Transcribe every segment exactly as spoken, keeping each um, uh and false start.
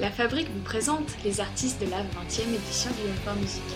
La Fabrique vous présente les artistes de la vingtième édition du M four Music.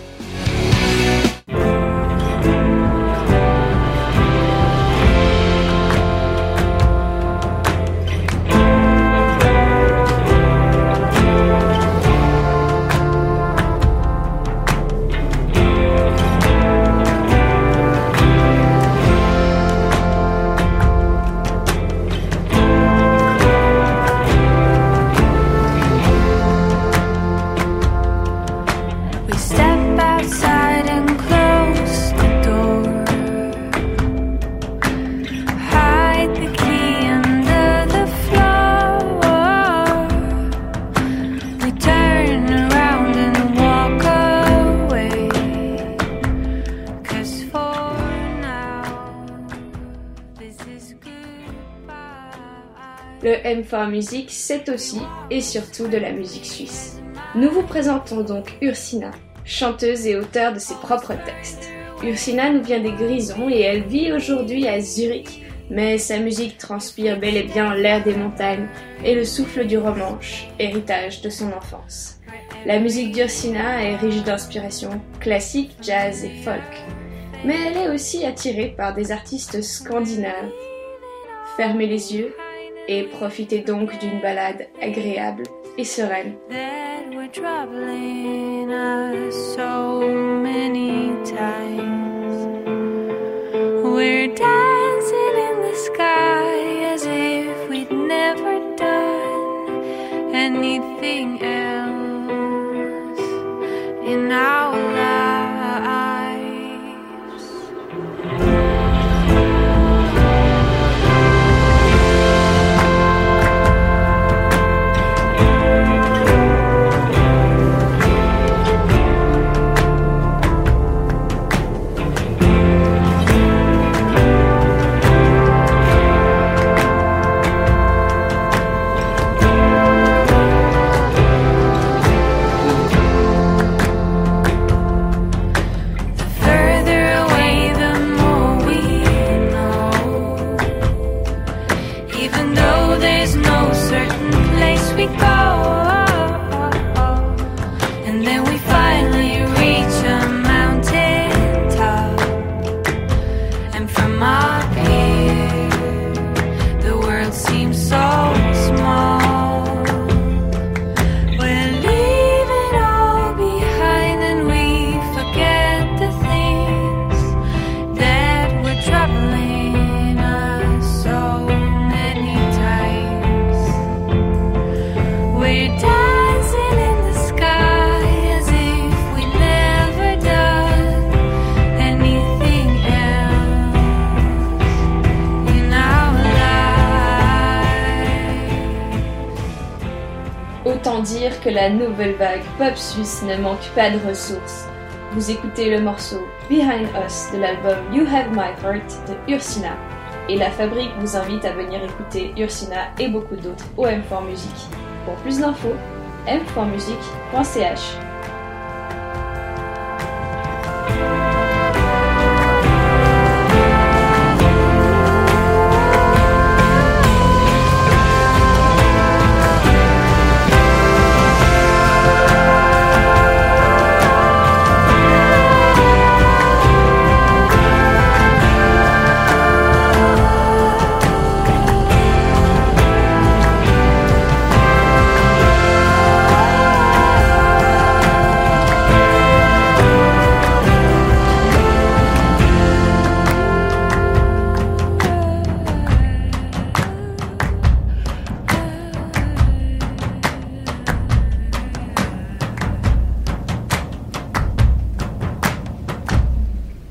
Le M four Music, c'est aussi et surtout de la musique suisse. Nous vous présentons donc Ursina, chanteuse et auteure de ses propres textes. Ursina nous vient des Grisons et elle vit aujourd'hui à Zurich, mais sa musique transpire bel et bien l'air des montagnes et le souffle du romanche, héritage de son enfance. La musique d'Ursina est riche d'inspiration classique, jazz et folk, mais elle est aussi attirée par des artistes scandinaves. Fermez les yeux et profitez donc d'une balade agréable et sereine. Autant dire que la nouvelle vague pop suisse ne manque pas de ressources. Vous écoutez le morceau Behind Us de l'album You Have My Heart de Ursina. Et La Fabrique vous invite à venir écouter Ursina et beaucoup d'autres au M four Music. Pour plus d'infos, m four music point c h.